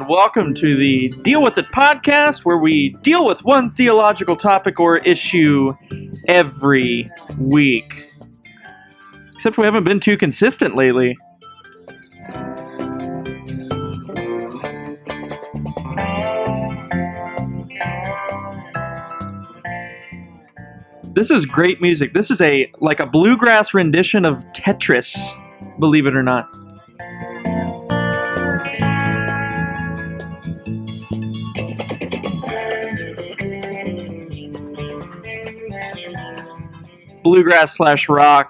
welcome to the Deal With It podcast, where we deal with one theological topic or issue every week. Except we haven't been too consistent lately. This is great music. This is like a bluegrass rendition of Tetris, believe it or not. Bluegrass / rock.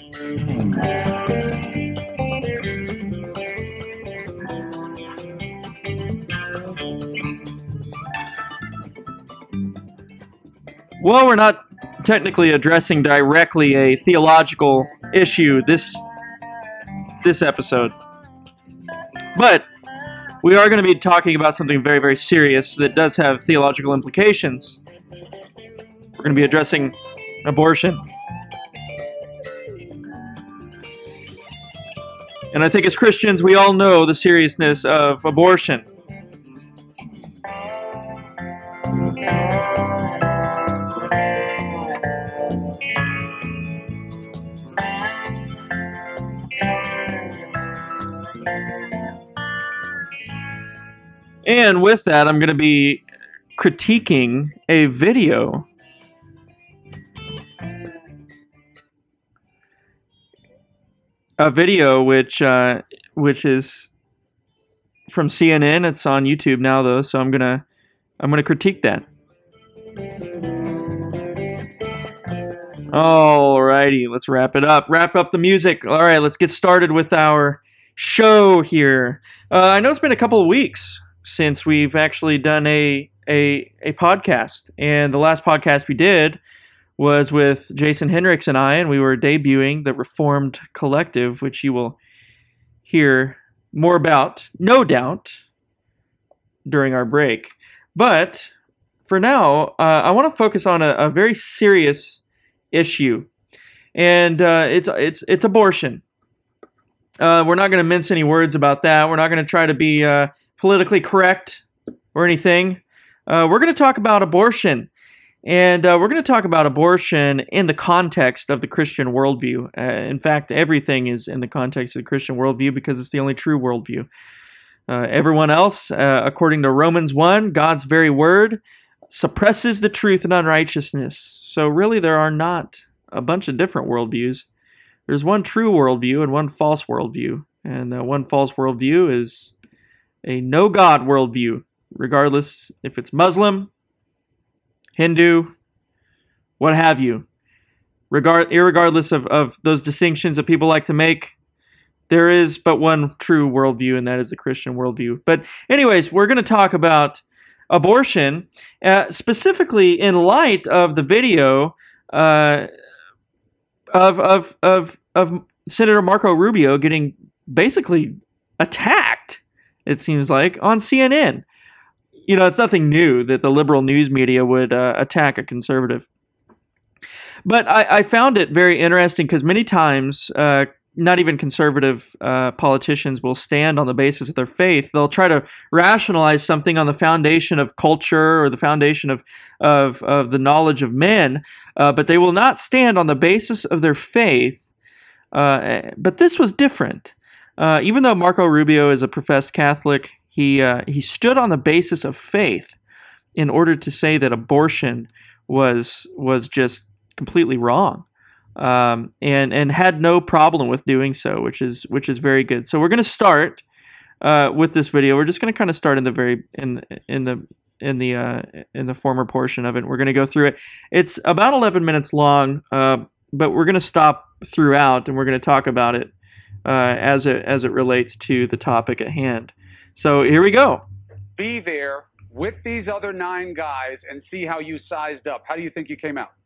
Well, we're not technically addressing directly a theological issue this episode, but we are going to be talking about something very, very serious that does have theological implications. We're going to be addressing abortion. And I think as Christians, we all know the seriousness of abortion. And with that, I'm going to be critiquing a video which is from CNN. It's on YouTube now, though, so I'm gonna critique that. Alrighty, let's wrap it up. Wrap up the music. All right, let's get started with our show here. I know it's been a couple of weeks since we've actually done a podcast, and the last podcast we did was with Jason Hendricks and I, and we were debuting the Reformed Collective, which you will hear more about, no doubt, during our break. But for now, I want to focus on a very serious issue, and it's abortion. We're not going to mince any words about that. We're not going to try to be politically correct or anything. We're going to talk about abortion. And we're going to talk about abortion in the context of the Christian worldview. In fact, everything is in the context of the Christian worldview because it's the only true worldview. Everyone else, according to Romans 1, God's very word suppresses the truth and unrighteousness. So really there are not a bunch of different worldviews. There's one true worldview and one false worldview. And one false worldview is a no-God worldview, regardless if it's Muslim, Hindu, what have you. Irregardless of those distinctions that people like to make, there is but one true worldview, and that is the Christian worldview. But anyways, we're going to talk about abortion, specifically in light of the video of Senator Marco Rubio getting basically attacked, it seems like, on CNN. You know, it's nothing new that the liberal news media would attack a conservative. But I found it very interesting because many times, not even conservative politicians will stand on the basis of their faith. They'll try to rationalize something on the foundation of culture or the foundation of the knowledge of men, but they will not stand on the basis of their faith. But this was different. Even though Marco Rubio is a professed Catholic, he stood on the basis of faith in order to say that abortion was just completely wrong, and had no problem with doing so, which is very good. So we're going to start with this video. We're just going to kind of start in the former portion of it. We're going to go through it. It's about 11 minutes long, but we're going to stop throughout and we're going to talk about it as it relates to the topic at hand. So here we go. Be there with these other 9 guys and see how you sized up. How do you think you came out?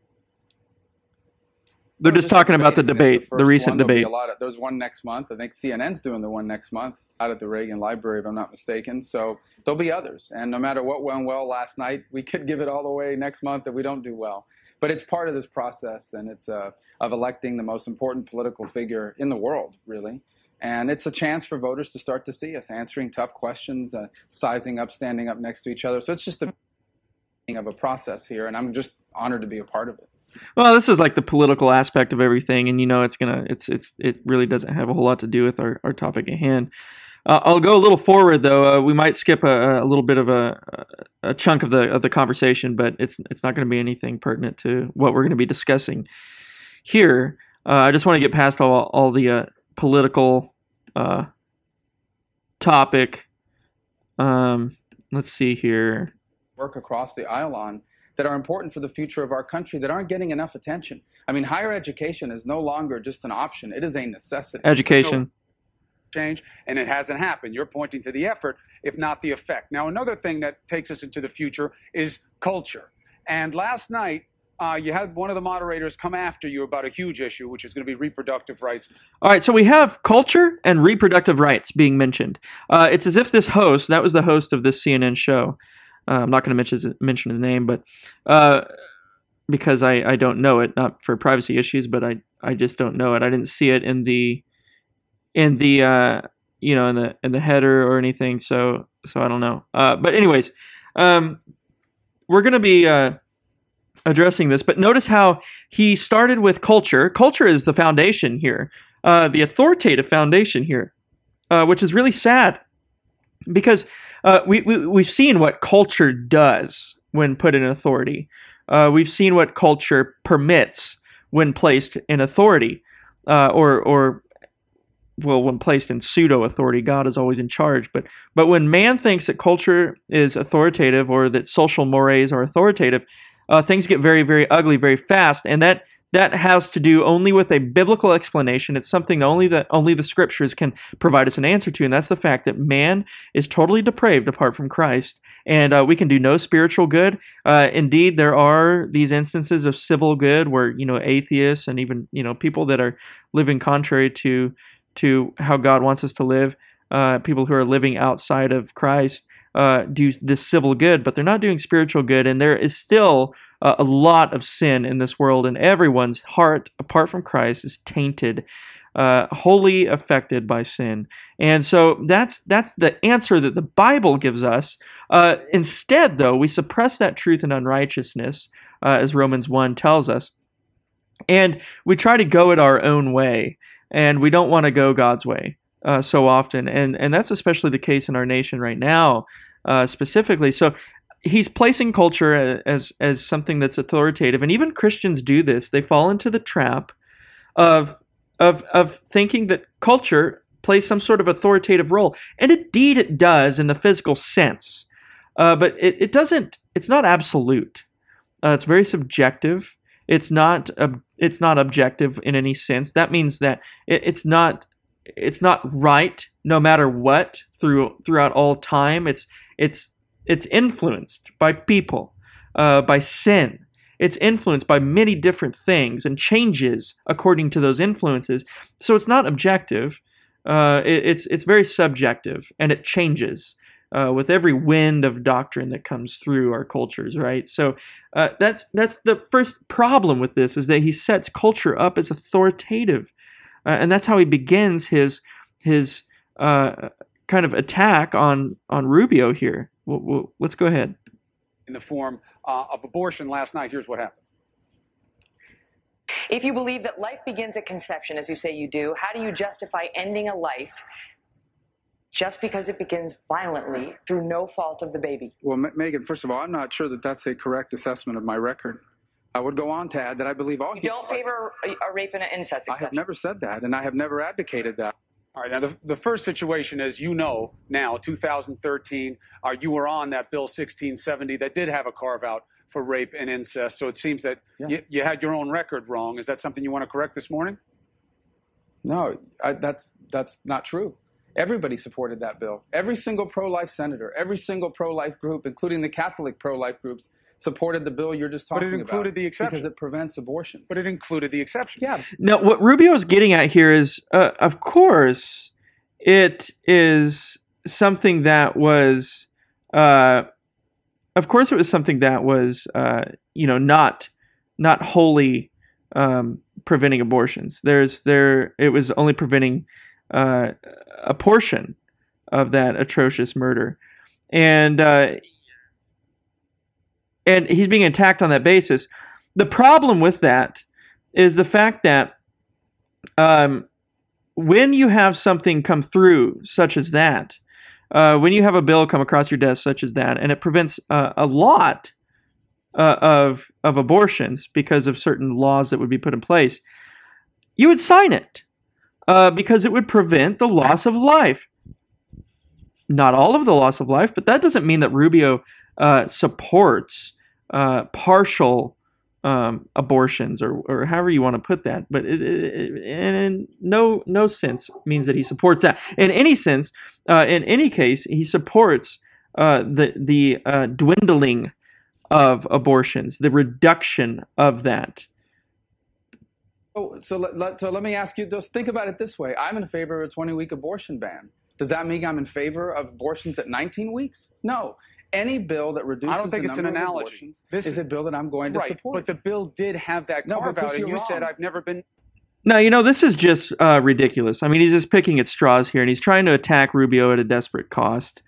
They're just talking about the debate, the recent debate. There's one next month. I think CNN's doing the one next month out at the Reagan Library, if I'm not mistaken. So there'll be others. And no matter what went well last night, we could give it all away next month if we don't do well. But it's part of this process, and it's of electing the most important political figure in the world, really. And it's a chance for voters to start to see us answering tough questions, sizing up, standing up next to each other. So it's just a of a process here, and I'm just honored to be a part of it. Well, this is like the political aspect of everything, and it really doesn't have a whole lot to do with our topic at hand. I'll go a little forward though. We might skip a little bit of a chunk of the conversation, but it's not going to be anything pertinent to what we're going to be discussing here. I just want to get past all the political topic. Let's see here. Work across the aisle on that are important for the future of our country that aren't getting enough attention. I mean, higher education is no longer just an option. It is a necessity. Education. Change, and it hasn't happened. You're pointing to the effort, if not the effect. Now, another thing that takes us into the future is culture. And last night, you had one of the moderators come after you about a huge issue, which is going to be reproductive rights. All right, so we have culture and reproductive rights being mentioned. It's as if this host, that was the host of this CNN show. I'm not going to mention his name, but because I don't know it, not for privacy issues, but I just don't know it. I didn't see it in the header or anything, so I don't know. But anyways, we're going to be addressing this, but notice how he started with culture. Culture is the foundation here, the authoritative foundation here, which is really sad because we've seen what culture does when put in authority. We've seen what culture permits when placed in authority, or when placed in pseudo-authority. God is always in charge. But when man thinks that culture is authoritative or that social mores are authoritative, things get very, very ugly very fast. And that has to do only with a biblical explanation. It's something only the scriptures can provide us an answer to, and that's the fact that man is totally depraved apart from Christ, and we can do no spiritual good. Indeed, there are these instances of civil good where atheists and even people that are living contrary to how God wants us to live, people who are living outside of Christ, do this civil good, but they're not doing spiritual good, and there is still a lot of sin in this world, and everyone's heart, apart from Christ, is tainted, wholly affected by sin. And so that's the answer that the Bible gives us. Instead, though, we suppress that truth in unrighteousness, as Romans 1 tells us, and we try to go it our own way, and we don't want to go God's way so often, and that's especially the case in our nation right now, specifically. So he's placing culture as something that's authoritative, and even Christians do this. They fall into the trap of thinking that culture plays some sort of authoritative role, and indeed it does in the physical sense, but it doesn't. It's not absolute. It's very subjective. It's not objective in any sense. That means that it's not right no matter what throughout all time. It's influenced by people, by sin. It's influenced by many different things and changes according to those influences. So it's not objective. It's very subjective, and it changes with every wind of doctrine that comes through our cultures, right? So that's the first problem with this, is that he sets culture up as authoritative, and that's how he begins his kind of attack on Rubio here. Let's go ahead. In the form of abortion last night, here's what happened. If you believe that life begins at conception, as you say you do, how do you justify ending a life just because it begins violently through no fault of the baby? Well, Megan, first of all, I'm not sure that that's a correct assessment of my record. I would go on to add that I believe all... You don't favor a rape and an incest exception? I have never said that, and I have never advocated that. All right, now the first situation is, now, 2013, you were on that Bill 1670 that did have a carve-out for rape and incest, so it seems that yes. you had your own record wrong. Is that something you want to correct this morning? No, that's not true. Everybody supported that bill. Every single pro-life senator, every single pro-life group, including the Catholic pro-life groups, supported the bill you're just talking about. But it included the exception. Because it prevents abortions. But it included the exception. Yeah. Now, what Rubio is getting at here is, of course, it is something that was, not wholly preventing abortions. It was only preventing a portion of that atrocious murder, and he's being attacked on that basis. The problem with that is the fact that when you have something come through such as that, when you have a bill come across your desk such as that, and it prevents a lot of abortions because of certain laws that would be put in place, you would sign it because it would prevent the loss of life. Not all of the loss of life, but that doesn't mean that Rubio supports partial abortions or however you want to put that. But in no sense means that he supports that. In any sense, in any case, he supports the dwindling of abortions, the reduction of that. So let me ask you, just think about it this way. I'm in favor of a 20-week abortion ban. Does that mean I'm in favor of abortions at 19 weeks? No. Any bill that reduces I don't think the it's number an of analogy. abortions This is a bill that I'm going to support. But the bill did have that carve-out, and you said I've never been... No, this is just ridiculous. I mean, he's just picking at straws here, and he's trying to attack Rubio at a desperate cost.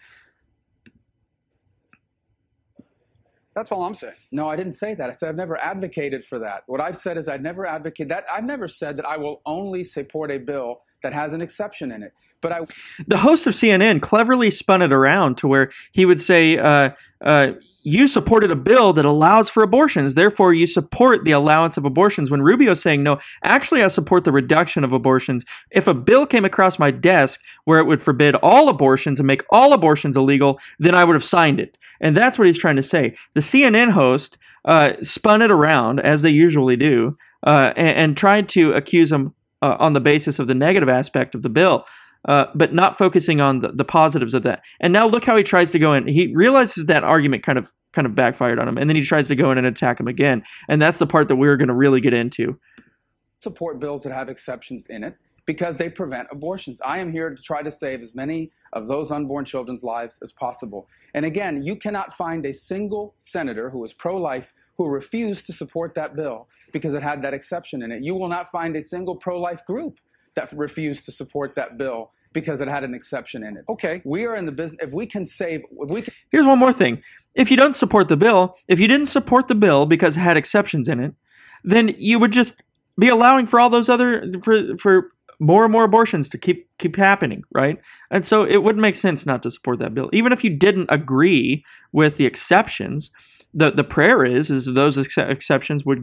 That's all I'm saying. No, I didn't say that. I said I've never advocated for that. What I've said is I've never advocated that. I've never said that I will only support a bill that has an exception in it. But the host of CNN cleverly spun it around to where he would say, you supported a bill that allows for abortions, therefore you support the allowance of abortions, when Rubio's saying, no, actually I support the reduction of abortions. If a bill came across my desk where it would forbid all abortions and make all abortions illegal, then I would have signed it. And that's what he's trying to say. The CNN host spun it around, as they usually do, and tried to accuse him on the basis of the negative aspect of the bill. But not focusing on the positives of that. And now look how he tries to go in. He realizes that argument kind of backfired on him, and then he tries to go in and attack him again. And that's the part that we're going to really get into. Support bills that have exceptions in it because they prevent abortions. I am here to try to save as many of those unborn children's lives as possible. And again, you cannot find a single senator who is pro-life who refused to support that bill because it had that exception in it. You will not find a single pro-life group that refused to support that bill because it had an exception in it. Okay. We are in the business, if we can save, Here's one more thing. If you don't support the bill, if you didn't support the bill because it had exceptions in it, then you would just be allowing for all those other, for more and more abortions to keep happening, right? And so it wouldn't make sense not to support that bill. Even if you didn't agree with the exceptions, the prayer is those exceptions would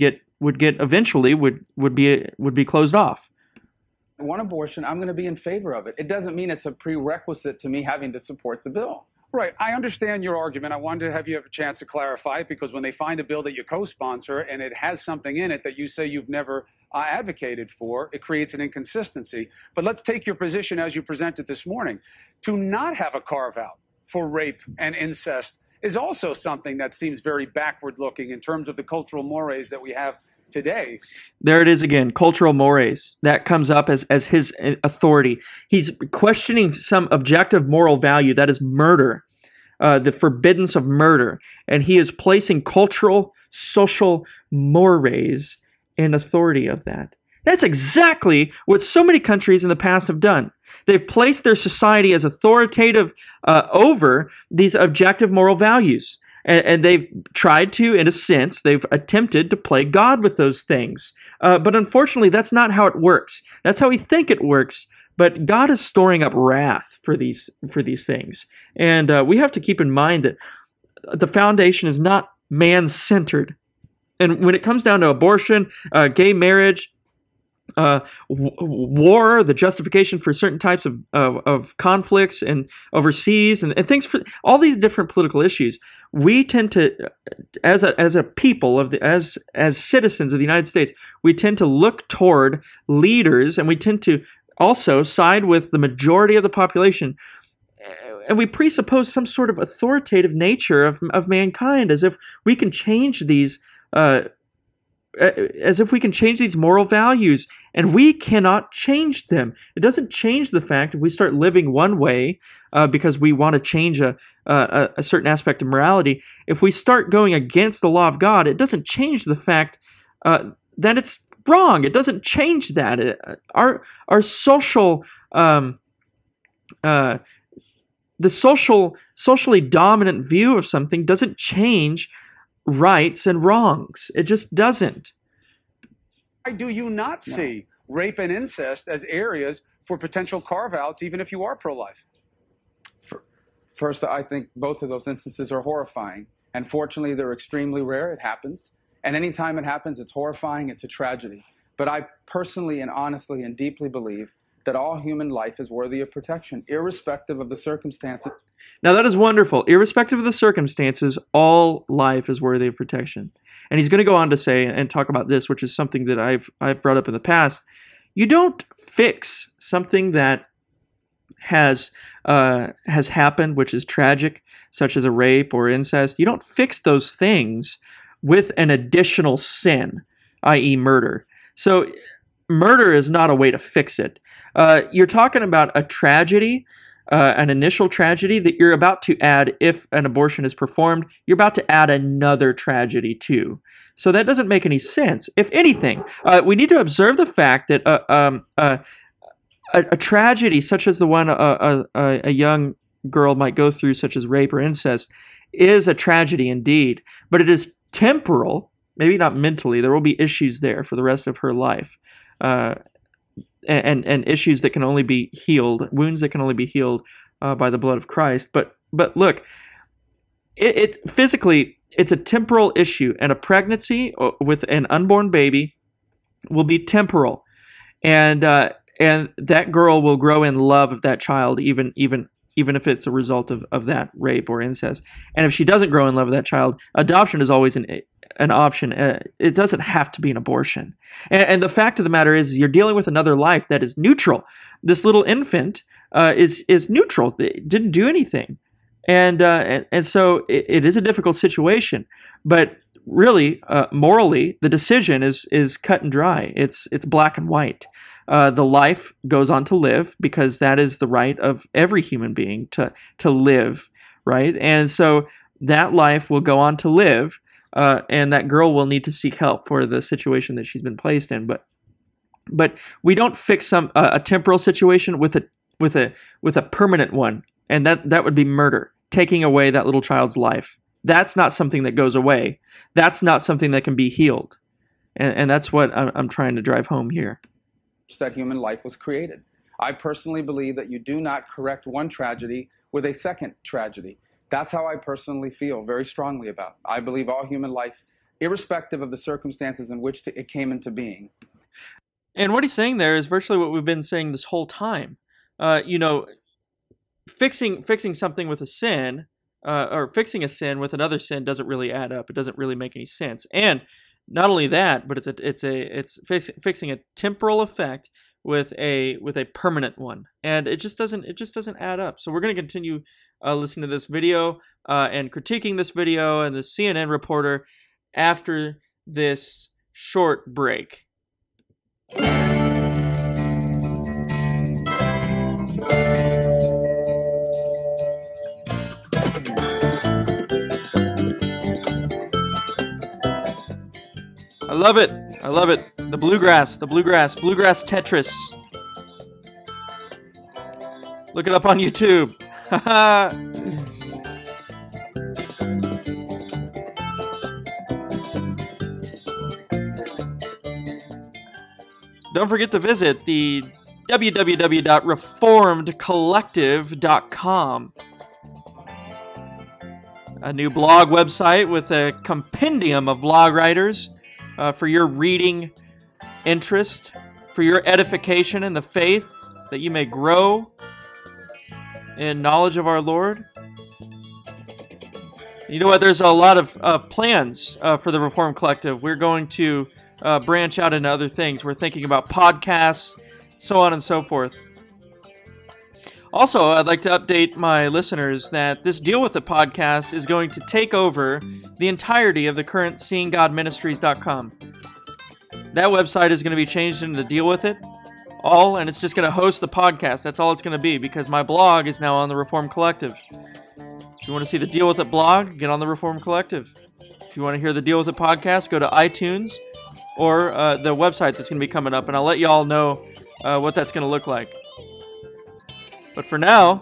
be closed off. One abortion, I'm going to be in favor of it. It doesn't mean it's a prerequisite to me having to support the bill. Right. I understand your argument. I wanted to have you have a chance to clarify it because when they find a bill that you co-sponsor and it has something in it that you say you've never advocated for, it creates an inconsistency. But let's take your position as you presented this morning. To not have a carve-out for rape and incest is also something that seems very backward-looking in terms of the cultural mores that we have today. There it is again, cultural mores. That comes up as his authority. He's questioning some objective moral value, that is murder, the forbiddance of murder. And he is placing cultural, social mores in authority of that. That's exactly what so many countries in the past have done. They've placed their society as authoritative over these objective moral values. And they've tried to, in a sense, they've attempted to play God with those things. But unfortunately, that's not how it works. That's how we think it works. But God is storing up wrath for these things. And we have to keep in mind that the foundation is not man-centered. And when it comes down to abortion, gay marriage, war, the justification for certain types of conflicts and overseas and things, for all these different political issues, we tend to, as a people as citizens of the United States, we tend to look toward leaders, and we tend to also side with the majority of the population, and we presuppose some sort of authoritative nature of mankind, as if we can change these. As if we can change these moral values, and we cannot change them. It doesn't change the fact if we start living one way because we want to change a certain aspect of morality. If we start going against the law of God, it doesn't change the fact that it's wrong. It doesn't change that. Our social um, the socially dominant view of something doesn't change rights and wrongs. It just doesn't. Why do you not see rape and incest as areas for potential carve-outs, even if you are pro-life? First, I think both of those instances are horrifying. And fortunately, they're extremely rare. It happens. And anytime it happens, it's horrifying. It's a tragedy. But I personally and honestly and deeply believe that all human life is worthy of protection, irrespective of the circumstances. Now, that is wonderful. Irrespective of the circumstances, all life is worthy of protection. And he's going to go on to say and talk about this, which is something that I've brought up in the past. You don't fix something that has happened, which is tragic, such as a rape or incest. You don't fix those things with an additional sin, i.e. murder. So murder is not a way to fix it. You're talking about a tragedy, an initial tragedy that you're about to add. If an abortion is performed, you're about to add another tragedy too. So that doesn't make any sense. If anything, we need to observe the fact that a tragedy such as the one a young girl might go through, such as rape or incest, is a tragedy indeed, but it is temporal, maybe not mentally. There will be issues there for the rest of her life, and issues that can only be healed, wounds that can only be healed by the blood of Christ. But look, it physically, it's a temporal issue, and a pregnancy with an unborn baby will be temporal, and that girl will grow in love of that child, even if it's a result of that rape or incest. And if she doesn't grow in love with that child, adoption is always an option. It doesn't have to be an abortion. And the fact of the matter is, you're dealing with another life that is neutral. This little infant is neutral. It didn't do anything, and so it is a difficult situation. But really, morally, the decision is cut and dry. It's black and white. The life goes on to live, because that is the right of every human being to live, right? And so that life will go on to live, and that girl will need to seek help for the situation that she's been placed in. But we don't fix a temporal situation with a permanent one, and that would be murder, taking away that little child's life. That's not something that goes away. That's not something that can be healed, and that's what I'm trying to drive home here. That human life was created. I personally believe that you do not correct one tragedy with a second tragedy. That's how I personally feel very strongly about it. I believe all human life, irrespective of the circumstances in which it came into being. And what he's saying there is virtually what we've been saying this whole time. Fixing something with a sin, or fixing a sin with another sin, doesn't really add up. It doesn't really make any sense. And not only that, but it's fixing a temporal effect with a permanent one, and it just doesn't add up. So we're going to continue listening to this video and critiquing this video and the CNN reporter after this short break. I love it. I love it. The bluegrass Tetris. Look it up on YouTube. Don't forget to visit the www.reformedcollective.com. A new blog website with a compendium of blog writers for your reading interest, for your edification in the faith, that you may grow in knowledge of our Lord. You know what? There's a lot of plans for the Reformed Collective. We're going to branch out into other things. We're thinking about podcasts, so on and so forth. Also, I'd like to update my listeners that this Deal With It podcast is going to take over the entirety of the current SeeingGodMinistries.com. That website is going to be changed into Deal With It and it's just going to host the podcast. That's all it's going to be, because my blog is now on the Reformed Collective. If you want to see the Deal With It blog, get on the Reformed Collective. If you want to hear the Deal With It podcast, go to iTunes or the website that's going to be coming up, and I'll let you all know what that's going to look like. But for now,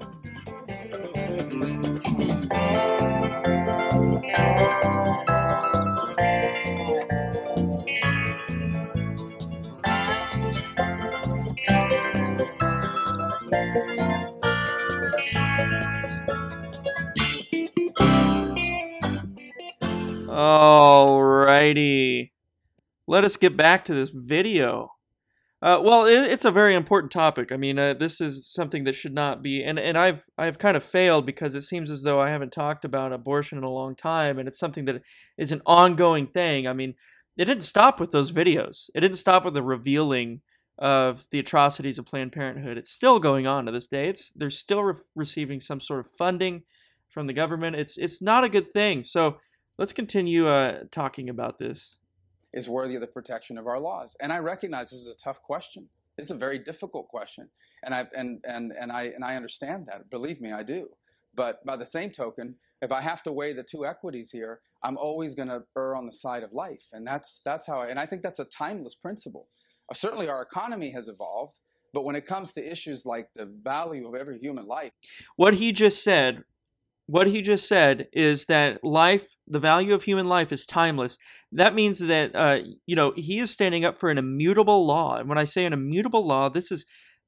alrighty. Let us get back to this video. Well, it's a very important topic. I mean, this is something that should not be, and I've kind of failed because it seems as though I haven't talked about abortion in a long time, and it's something that is an ongoing thing. I mean, it didn't stop with those videos. It didn't stop with the revealing of the atrocities of Planned Parenthood. It's still going on to this day. They're still receiving some sort of funding from the government. It's not a good thing. So let's continue talking about this. Is worthy of the protection of our laws. And I recognize this is a tough question. It's a very difficult question, and I understand that. Believe me, I do. But by the same token, if I have to weigh the two equities here, I'm always going to err on the side of life, and that's how. And I think that's a timeless principle. Certainly, our economy has evolved, but when it comes to issues like the value of every human life, what he just said is that life, the value of human life, is timeless. That means that he is standing up for an immutable law. And when I say an immutable law, this is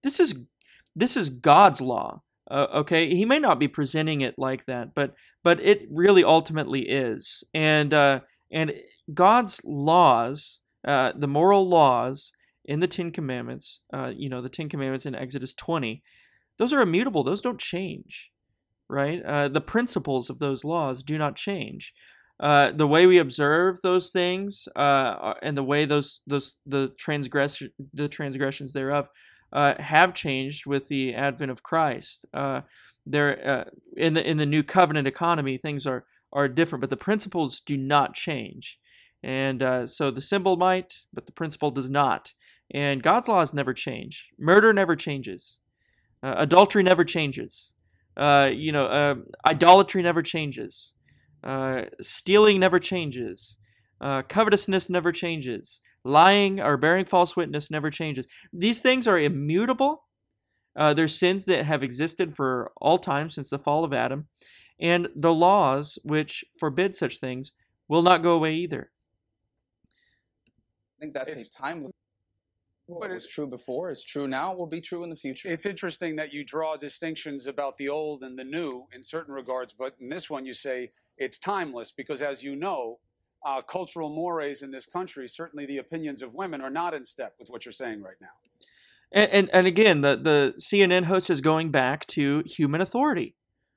God's law. Okay, he may not be presenting it like that, but it really ultimately is. And God's laws, the moral laws in the Ten Commandments, the Ten Commandments in Exodus 20, those are immutable. Those don't change. Right? The principles of those laws do not change. The way we observe those things and the way the transgressions thereof have changed with the advent of Christ. There in the new covenant economy, things are different, but the principles do not change. And so the symbol might, but the principle does not. And God's laws never change. Murder never changes. Adultery never changes. Idolatry never changes. Stealing never changes. Covetousness never changes. Lying or bearing false witness never changes. These things are immutable. They're sins that have existed for all time since the fall of Adam. And the laws which forbid such things will not go away either. I think that's a timeless. What was true before is true now, will be true in the future. It's interesting that you draw distinctions about the old and the new in certain regards, but in this one you say it's timeless because, as you know, cultural mores in this country, certainly the opinions of women are not in step with what you're saying right now. And again, the CNN host is going back to human authority.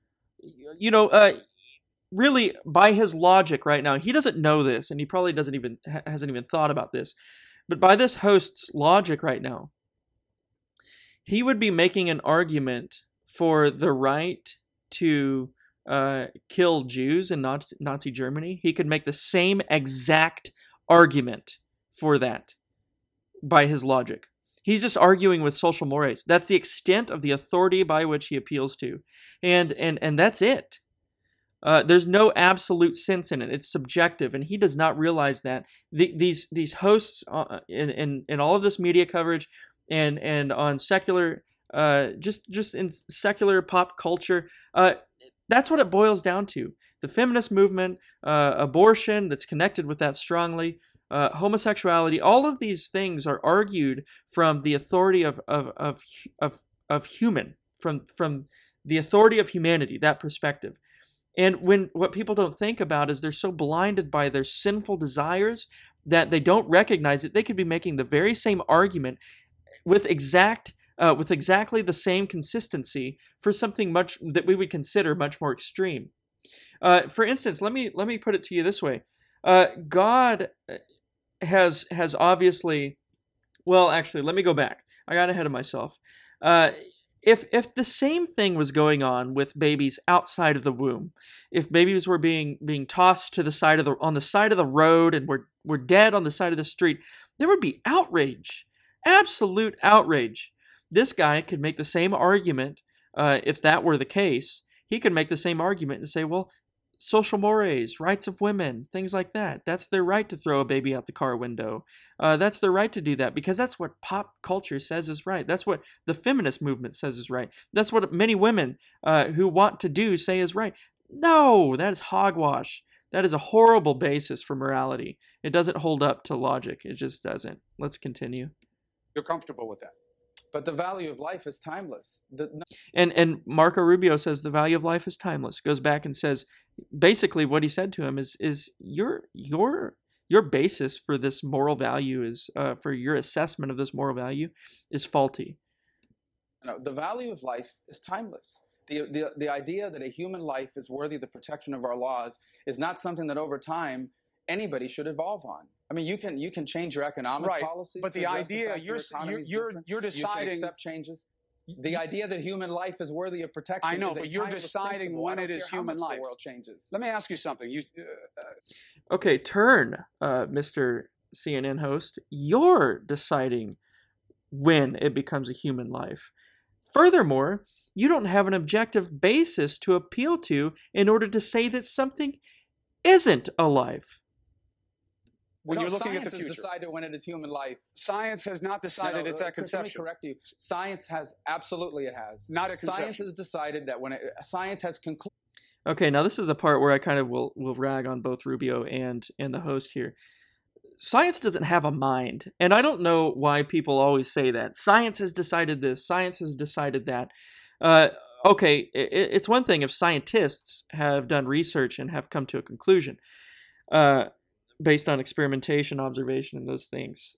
Really, by his logic right now, he doesn't know this, and he probably hasn't even thought about this. But by this host's logic right now, he would be making an argument for the right to kill Jews in Nazi Germany. He could make the same exact argument for that by his logic. He's just arguing with social mores. That's the extent of the authority by which he appeals to. And that's it. There's no absolute sense in it. It's subjective, and he does not realize that. These hosts in all of this media coverage and on secular, just in secular pop culture, that's what it boils down to. The feminist movement, abortion that's connected with that strongly, homosexuality, all of these things are argued from the authority of human, from the authority of humanity, that perspective. And what people don't think about is they're so blinded by their sinful desires that they don't recognize that they could be making the very same argument with exactly the same consistency for something much that we would consider much more extreme. For instance, let me put it to you this way: God has obviously, well, actually, let me go back. I got ahead of myself. If the same thing was going on with babies outside of the womb, if babies were being tossed to the side of on the side of the road and were dead on the side of the street, there would be outrage, absolute outrage. This guy could make the same argument if that were the case. He could make the same argument and say, well, social mores, rights of women, things like that. That's their right to throw a baby out the car window. That's their right to do that because that's what pop culture says is right. That's what the feminist movement says is right. That's what many women who want to do say is right. No, that is hogwash. That is a horrible basis for morality. It doesn't hold up to logic. It just doesn't. Let's continue. You're comfortable with that? But the value of life is timeless. And Marco Rubio says the value of life is timeless. Goes back and says basically what he said to him is your basis for this moral value is for your assessment of this moral value is faulty. No, the value of life is timeless. The idea that a human life is worthy of the protection of our laws is not something that over time anybody should evolve on. I mean, you can change your economic policies, but the idea you're deciding you can accept changes. The idea that human life is worthy of protection. I know, is but you're deciding when it is human life. The world changes. Let me ask you something. Okay, turn, Mr. CNN host. You're deciding when it becomes a human life. Furthermore, you don't have an objective basis to appeal to in order to say that something isn't a life. When you're looking at the future. Science has decided when it is human life. Science has not decided it's at conception. Let me correct you. Science has, absolutely it has. Not at conception. Science has decided that science has concluded. Okay, now this is a part where I kind of will rag on both Rubio and the host here. Science doesn't have a mind, and I don't know why people always say that. Science has decided this, science has decided that. Okay, it's one thing if scientists have done research and have come to a conclusion. Based on experimentation, observation, and those things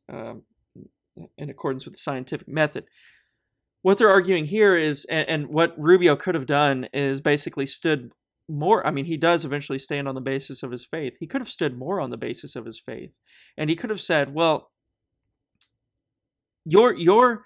in accordance with the scientific method. What they're arguing here is, and what Rubio could have done is basically stood more, I mean, he does eventually stand on the basis of his faith. He could have stood more on the basis of his faith. And he could have said, well, your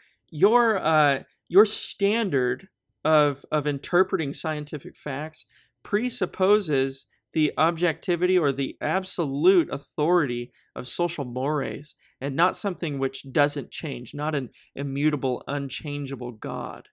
standard of interpreting scientific facts presupposes the objectivity or the absolute authority of social mores, and not something which doesn't change, not an immutable, unchangeable God.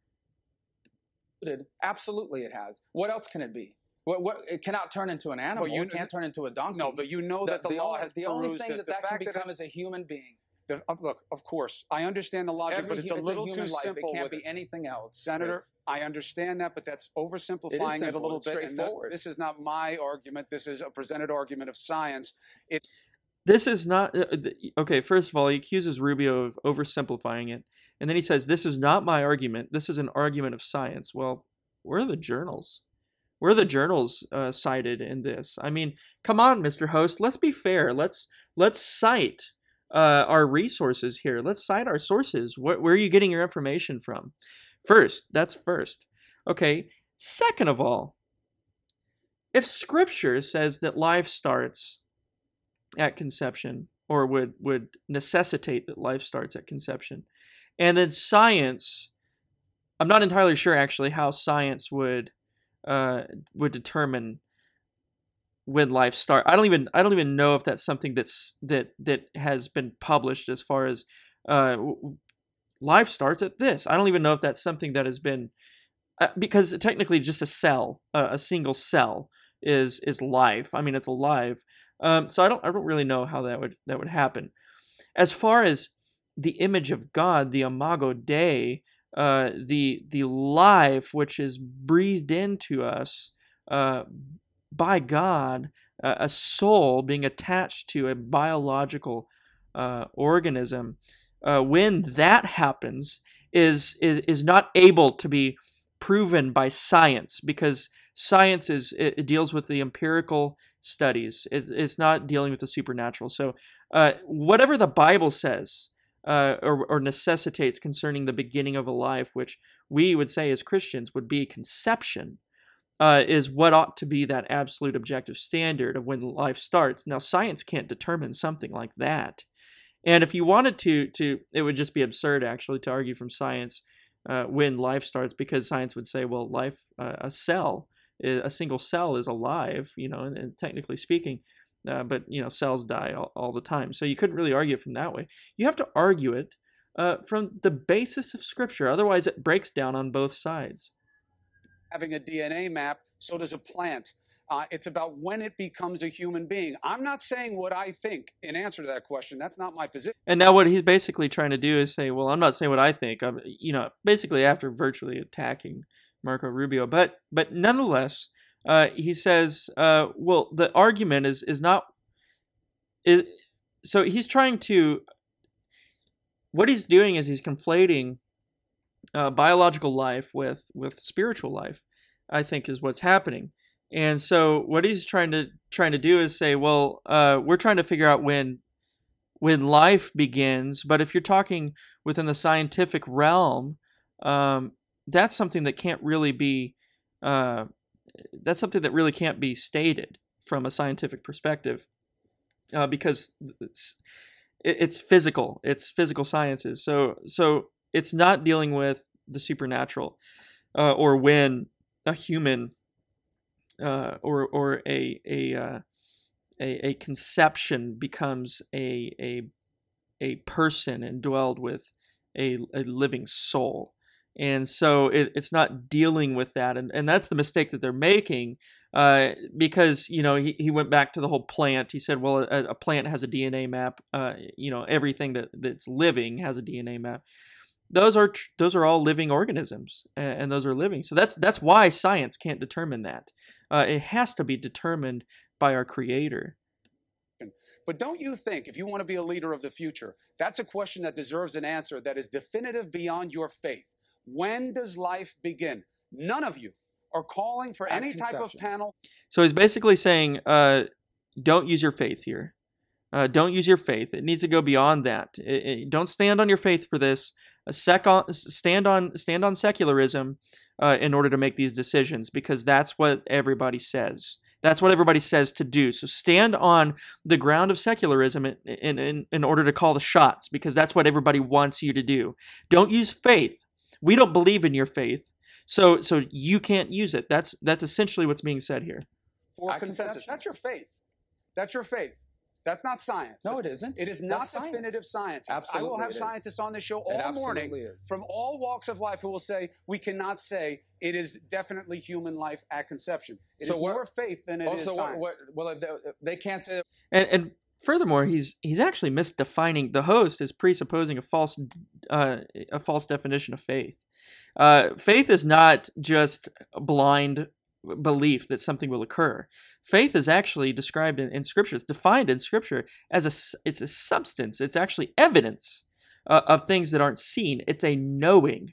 Absolutely it has. What else can it be? What it cannot turn into an animal. It can't turn into a donkey. No, but you know that the law has the only thing that can become is a human being. Look, of course, I understand the logic, but it's a little too simple. It can't be anything else. Senator, I understand that, but that's oversimplifying it a little bit. Straightforward. This is not my argument. This is a presented argument of science. This is not okay. First of all, he accuses Rubio of oversimplifying it, and then he says, "This is not my argument. This is an argument of science." Well, where are the journals? Where are the journals cited in this? I mean, come on, Mr. Host. Let's be fair. Let's cite our resources here. Let's cite our sources. Where are you getting your information from? That's first. Okay. Second of all, if Scripture says that life starts at conception, or would necessitate that life starts at conception, and then science, I'm not entirely sure actually how science would determine when life starts. I don't even know if that's something that has been published as far as life starts at this. I don't even know if that's something that has been because technically just a cell, a single cell is life. I mean, it's alive. So I don't really know how that would happen. As far as the image of God, the Imago Dei, the life which is breathed into us by God, a soul being attached to a biological organism, when that happens, is not able to be proven by science, because science it deals with the empirical studies. It's not dealing with the supernatural. So whatever the Bible says or necessitates concerning the beginning of a life, which we would say as Christians would be conception, is what ought to be that absolute objective standard of when life starts. Now, science can't determine something like that. And if you wanted to it would just be absurd, actually, to argue from science when life starts, because science would say, well, life, a single cell is alive, and technically speaking, but, cells die all the time. So you couldn't really argue it from that way. You have to argue it from the basis of Scripture. Otherwise, it breaks down on both sides. Having a DNA map, so does a plant. It's about when it becomes a human being. I'm not saying what I think in answer to that question. That's not my position. And now what he's basically trying to do is say, well, I'm not saying what I think. I'm, basically after virtually attacking Marco Rubio, but nonetheless, he says, well, the argument is not. So he's trying to. What he's doing is he's conflating biological life with spiritual life, I think, is what's happening. And so what he's trying to do is say, well, we're trying to figure out when life begins, but if you're talking within the scientific realm, that's something that can't really be that's something that really can't be stated from a scientific perspective, because it's physical sciences. So it's not dealing with the supernatural, or when a human or a conception becomes a person endowed with a living soul. And so it's not dealing with that, and that's the mistake that they're making, because he went back to the whole plant. He said, well, a plant has a DNA map. Everything that's living has a DNA map. Those are all living organisms, and those are living. So that's why science can't determine that. It has to be determined by our Creator. But don't you think, if you want to be a leader of the future, that's a question that deserves an answer that is definitive beyond your faith? When does life begin? None of you are calling for any type of panel. So he's basically saying, don't use your faith here. Don't use your faith. It needs to go beyond that. Don't stand on your faith for this. Stand on secularism in order to make these decisions, because that's what everybody says. That's what everybody says to do. So stand on the ground of secularism in order to call the shots, because that's what everybody wants you to do. Don't use faith. We don't believe in your faith, so you can't use it. That's essentially what's being said here. For consensus. That's your faith. That's your faith. That's not science. No, it isn't. It is not definitive science. Absolutely, I will have scientists on the show all morning from all walks of life who will say we cannot say it is definitely human life at conception. It is more faith than it is science. Well, they can't say. And furthermore, he's actually misdefining. The host is presupposing a false definition of faith. Faith is not just a blind belief that something will occur. Faith is actually described in Scripture. It's defined in Scripture as it's a substance. It's actually evidence of things that aren't seen. It's a knowing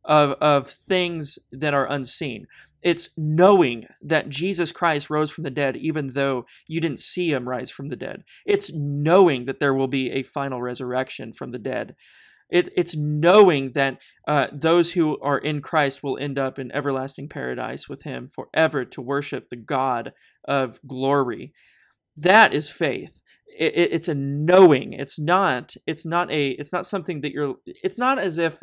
of things that are unseen. It's knowing that Jesus Christ rose from the dead, even though you didn't see him rise from the dead. It's knowing that there will be a final resurrection from the dead. It's knowing that those who are in Christ will end up in everlasting paradise with him forever to worship the God of glory. That is faith. It's a knowing. It's not something that you're. It's not as if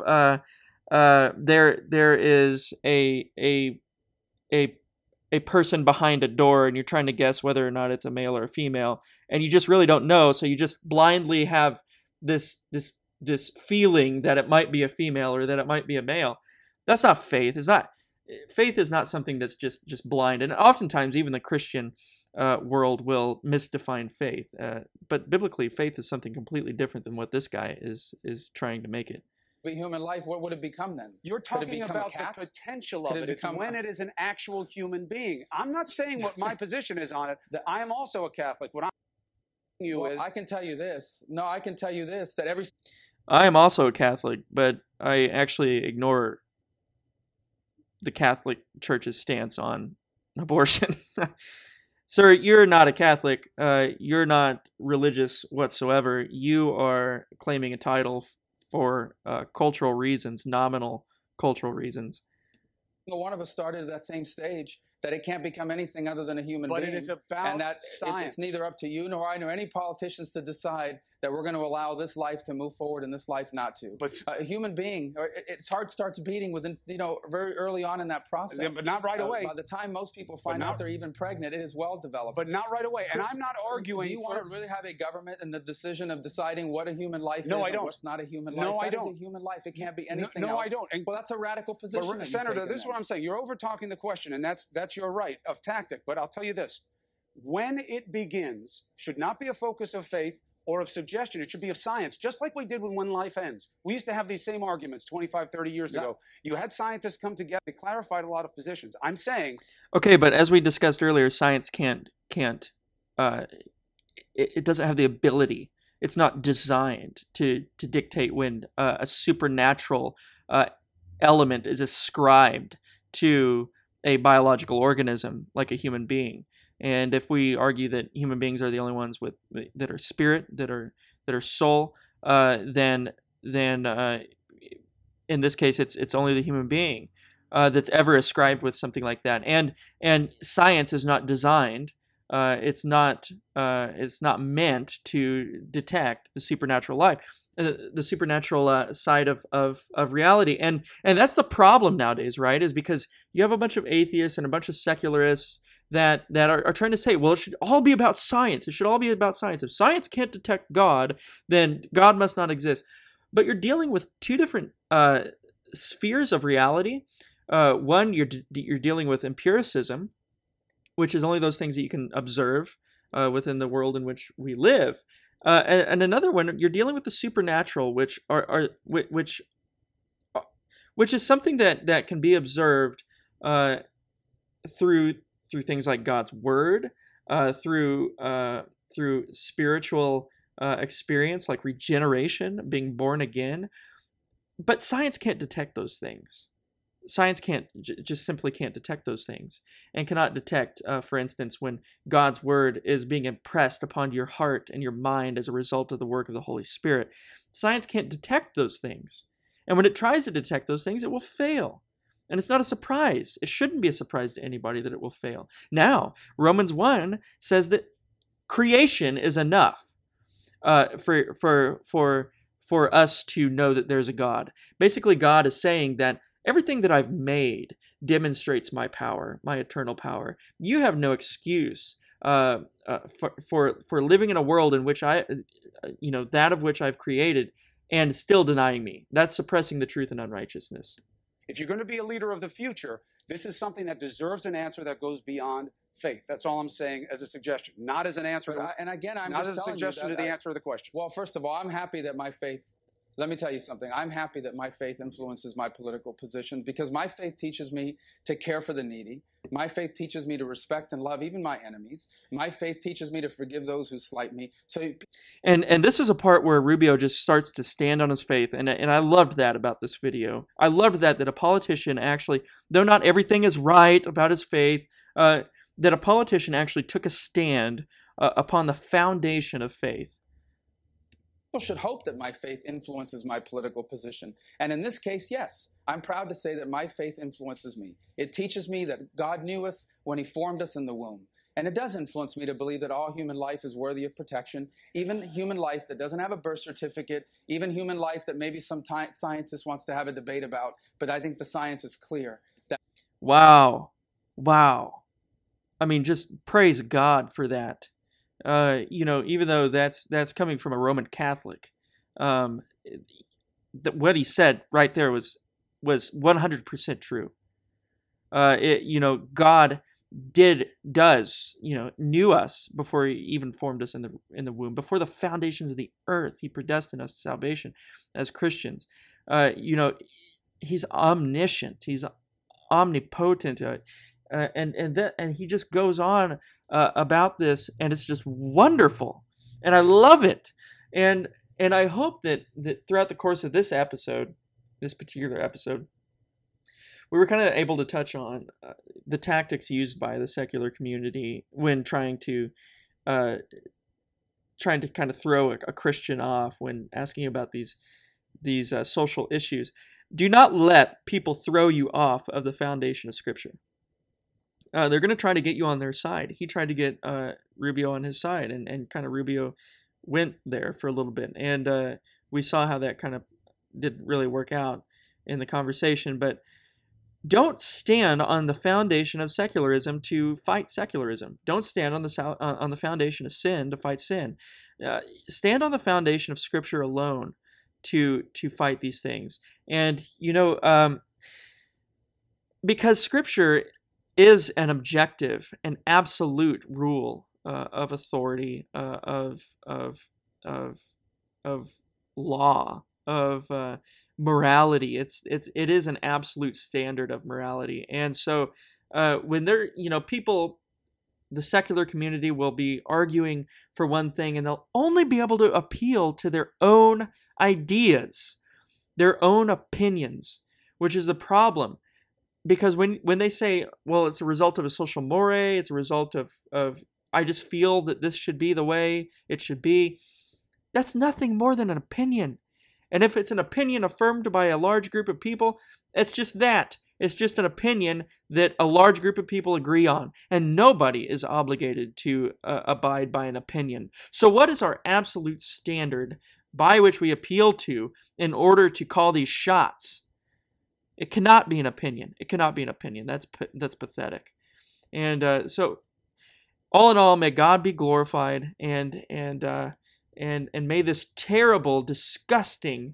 there is a person behind a door and you're trying to guess whether or not it's a male or a female, and you just really don't know, so you just blindly have this feeling that it might be a female or that it might be a male. That's not faith. Faith is not something that's just blind. And oftentimes even the Christian world will misdefine faith. But biblically, faith is something completely different than what this guy is trying to make it. But human life, what would it become then? You're talking about the potential of it. It's when it is an actual human being. I'm not saying what my position is on it. I am also a Catholic. What I'm telling you is... I can tell you this. No, I can tell you this, that every... I am also a Catholic, but I actually ignore the Catholic Church's stance on abortion. Sir, you're not a Catholic. You're not religious whatsoever. You are claiming a title for cultural reasons, nominal cultural reasons. One of us started at that same stage, that it can't become anything other than a human being. But it is about and that science. It's neither up to you nor I nor any politicians to decide that we're going to allow this life to move forward and this life not to. But a human being, its heart starts beating within, very early on in that process. Yeah, but not right away. By the time most people find out they're even pregnant, it is well developed. But not right away. And I'm not arguing. Do you want to really have a government in the decision of deciding what a human life is I don't. and what's not a human life? No, I don't. That is a human life. It can't be anything else. No, I don't. Well, that's a radical position. But Senator, this is what I'm saying. You're over-talking the question, and that's your right of tactic. But I'll tell you this. When it begins, should not be a focus of faith or of suggestion. It should be of science, just like we did when life ends. We used to have these same arguments 25, 30 years ago. You had scientists come together. They clarified a lot of positions. I'm saying... Okay, but as we discussed earlier, science can't it doesn't have the ability. It's not designed to dictate when a supernatural element is ascribed to a biological organism like a human being. And if we argue that human beings are the only ones that are spirit, that are soul, then in this case it's only the human being that's ever ascribed with something like that. And science is not designed. It's not meant to detect the supernatural life, the supernatural side of reality. And that's the problem nowadays, right? Is because you have a bunch of atheists and a bunch of secularists that are trying to say, well, it should all be about science. It should all be about science. If science can't detect God, then God must not exist. But you're dealing with two different spheres of reality. One, you're dealing with empiricism, which is only those things that you can observe within the world in which we live. And another one, you're dealing with the supernatural, which is something that can be observed through things like God's word, through spiritual experience like regeneration, being born again. But science can't detect those things. Science just simply can't detect those things, and cannot detect, for instance, when God's word is being impressed upon your heart and your mind as a result of the work of the Holy Spirit. Science can't detect those things. And when it tries to detect those things, it will fail. And it's not a surprise. It shouldn't be a surprise to anybody that it will fail. Now, Romans 1 says that creation is enough for us to know that there's a God. Basically, God is saying that everything that I've made demonstrates my power, my eternal power. You have no excuse for living in a world in which that of which I've created, and still denying me. That's suppressing the truth and unrighteousness. If you're going to be a leader of the future, this is something that deserves an answer that goes beyond faith. That's all I'm saying as a suggestion, not as an answer. Not as a suggestion to the answer of the question. Well, first of all, I'm happy that my faith. Let me tell you something. I'm happy that my faith influences my political position, because my faith teaches me to care for the needy. My faith teaches me to respect and love even my enemies. My faith teaches me to forgive those who slight me. And this is a part where Rubio just starts to stand on his faith, and I loved that about this video. I loved that a politician actually, though not everything is right about his faith, that a politician actually took a stand upon the foundation of faith. People should hope that my faith influences my political position. And in this case, yes, I'm proud to say that my faith influences me. It teaches me that God knew us when he formed us in the womb. And it does influence me to believe that all human life is worthy of protection, even human life that doesn't have a birth certificate, even human life that maybe some scientist wants to have a debate about. But I think the science is clear. Wow. I mean, just praise God for that. Even though that's coming from a Roman Catholic, what he said right there was 100% true. God knew us before he even formed us in the womb, before the foundations of the earth. He predestined us to salvation as Christians. He's omniscient. He's omnipotent. And he just goes on about this, and it's just wonderful, and I love it, and I hope that throughout the course of this particular episode, we were kind of able to touch on the tactics used by the secular community when trying to kind of throw a Christian off when asking about these social issues. Do not let people throw you off of the foundation of Scripture. They're going to try to get you on their side. He tried to get Rubio on his side, and kind of Rubio went there for a little bit, and we saw how that kind of didn't really work out in the conversation. But don't stand on the foundation of secularism to fight secularism. Don't stand on the foundation of sin to fight sin. Stand on the foundation of Scripture alone to fight these things. And because Scripture is an objective, an absolute rule of authority, of law, of morality. It is an absolute standard of morality. And so when people, the secular community will be arguing for one thing, and they'll only be able to appeal to their own ideas, their own opinions, which is the problem. Because when they say, well, it's a result of a social mores, it's a result of I just feel that this should be the way it should be, that's nothing more than an opinion. And if it's an opinion affirmed by a large group of people, it's just that. It's just an opinion that a large group of people agree on. And nobody is obligated to abide by an opinion. So what is our absolute standard by which we appeal to in order to call these shots? It cannot be an opinion. It cannot be an opinion. That's pathetic. And so, all in all, may God be glorified, and may this terrible, disgusting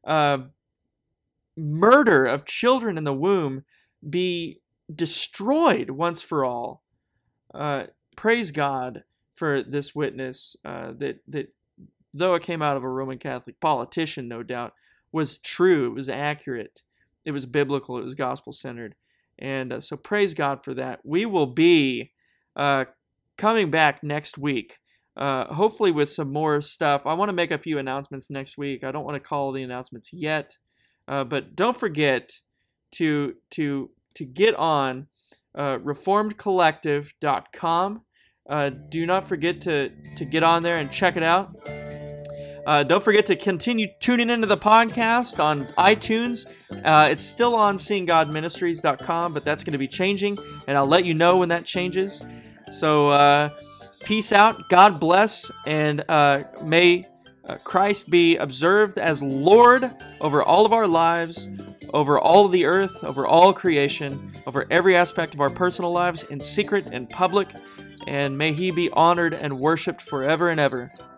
murder of children in the womb be destroyed once for all. Praise God for this witness that though it came out of a Roman Catholic politician, no doubt, was true. It was accurate. It was biblical. It was gospel-centered. And so praise God for that. We will be coming back next week, hopefully with some more stuff. I want to make a few announcements next week. I don't want to call the announcements yet, but don't forget to get on reformedcollective.com. Do not forget to get on there and check it out. Don't forget to continue tuning into the podcast on iTunes. It's still on seeinggodministries.com, but that's going to be changing, and I'll let you know when that changes. So peace out, God bless, and may Christ be observed as Lord over all of our lives, over all of the earth, over all creation, over every aspect of our personal lives, in secret and public, and may He be honored and worshipped forever and ever.